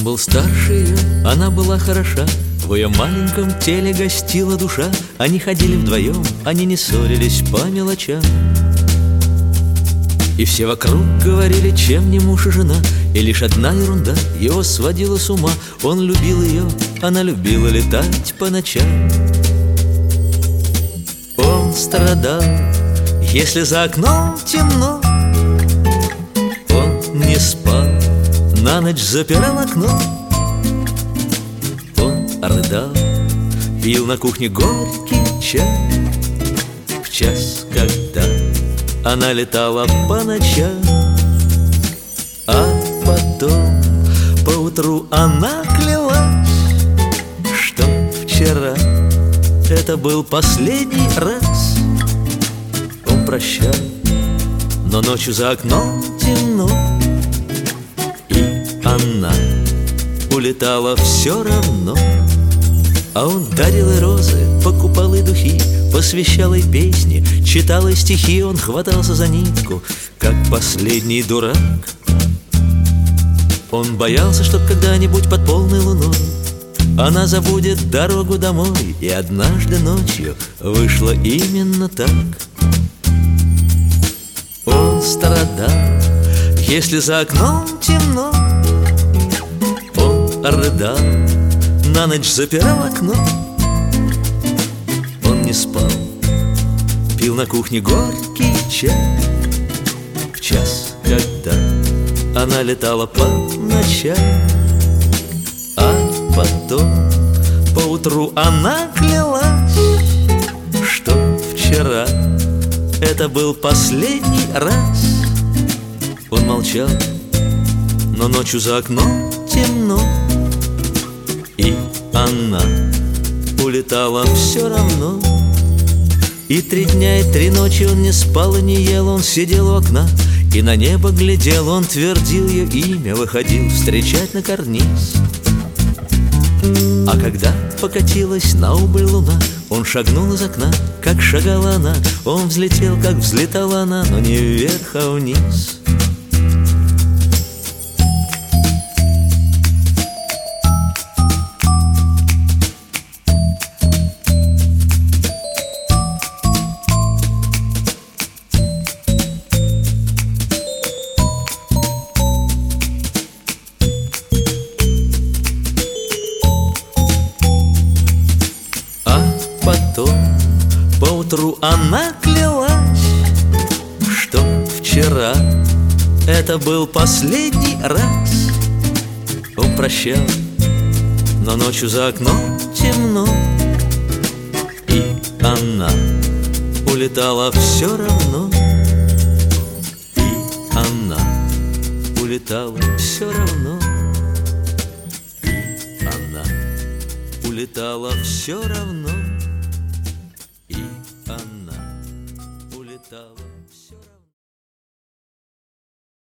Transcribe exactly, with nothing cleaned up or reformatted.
Он был старше ее, она была хороша, в ее маленьком теле гостила душа. Они ходили вдвоем, они не ссорились по мелочам. И все вокруг говорили, чем не муж и жена. И лишь одна ерунда его сводила с ума. Он любил ее, она любила летать по ночам. Он страдал, если за окном темно. Он не спал, на ночь запирал окно. Он рыдал, пил на кухне горький чай. В час, когда она летала по ночам. А потом поутру она клялась, что вчера это был последний раз. Он прощал, но ночью за окном темно, и она улетала все равно. А он дарил ей розы, покупал ей духи, посвящал ей песни, читал ей стихи. Он хватался за нитку, как последний дурак. Он боялся, что когда-нибудь под полной луной она забудет дорогу домой. И однажды ночью вышло именно так. Он страдал, если за окном темно. Он рыдал, на ночь запирал окно. Он не спал, пил на кухне горький чай. В час, когда она летала по ночам. А потом поутру она клялась, что вчера это был последний раз. Он молчал, но ночью за окном темно, и она улетала все равно. И три дня и три ночи он не спал и не ел. Он сидел у окна и на небо глядел. Он твердил ее имя, выходил встречать на карниз. А когда покатилась на убыль луна, он шагнул из окна, как шагала она. Он взлетел, как взлетала она, но не вверх, а вниз. Потом поутру она клялась, что вчера это был последний раз. Он прощал, но ночью за окном темно, и она улетала все равно. И она улетала все равно. И она улетала все равно. И она улетала.